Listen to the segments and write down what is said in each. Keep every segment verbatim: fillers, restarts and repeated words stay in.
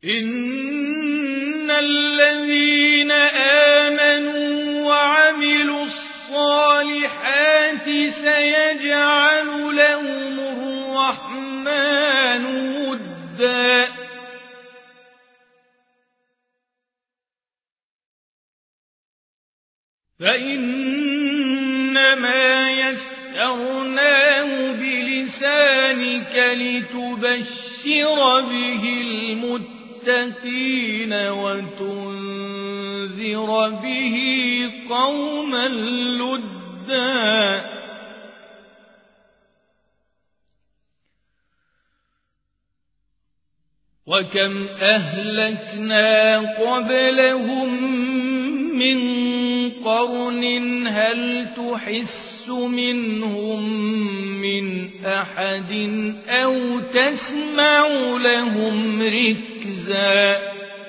إن الذين آمنوا وعملوا الصالحات سيجعل لهم الرحمن ودا فإنما يسرناه بلسانك لتبشر به المتقين وتنذر به قوما لدا وكم أهلكنا قبلهم من قرن هل تحس منهم من أحد أو تسمع لهم ركزا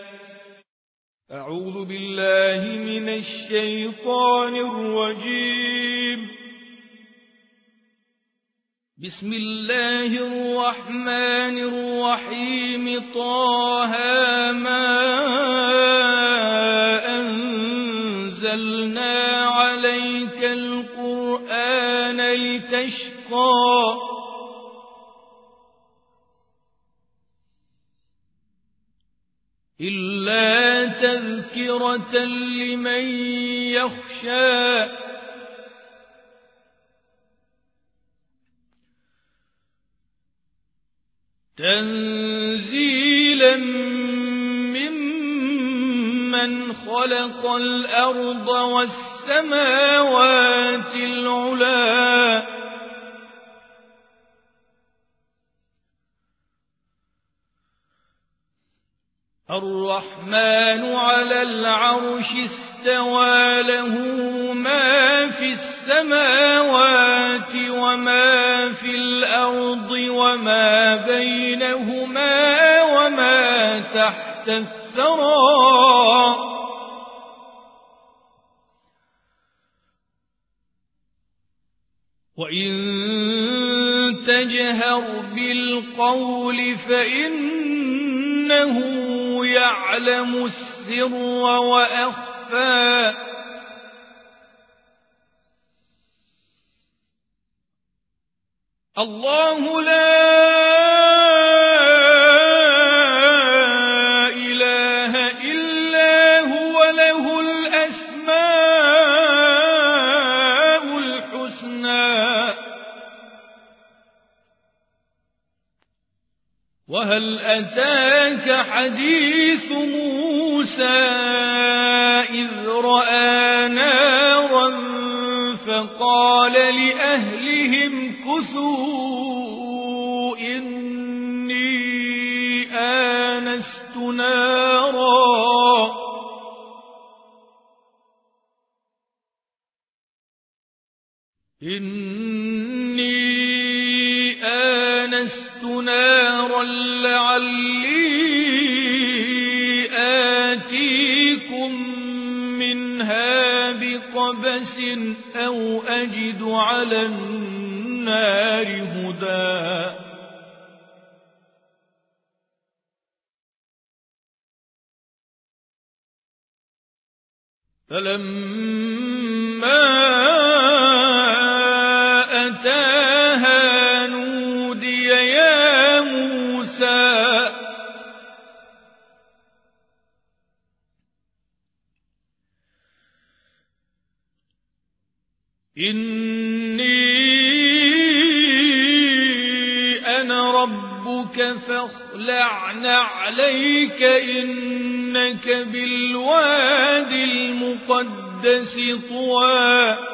أعوذ بالله من الشيطان الرجيم بسم الله الرحمن الرحيم طه ما أنزلنا عليك القرآن لتشقى إلا تذكرة لمن يخشى تنزيلا ممن خلق الأرض والسماوات العلى الرحمن على العرش استوى له ما في السماوات وما في الأرض وما بينهما وما تحت الثرى وإن تجهر بالقول فإنه يعلم السر وأخفى الله لا إله إلا هو له الأسماء الحسنى وهل أتاك حديث موسى إذ رأى نارا فقال لأهلهم كثوا إني آنست نارا إني آنست نارا لعلي آتيكم منها بقبس أو أجد على النار هدى فلما أتاها نودي يا موسى إني أنا ربك فاخلع نعليك إنك بالوادي المقدس طوى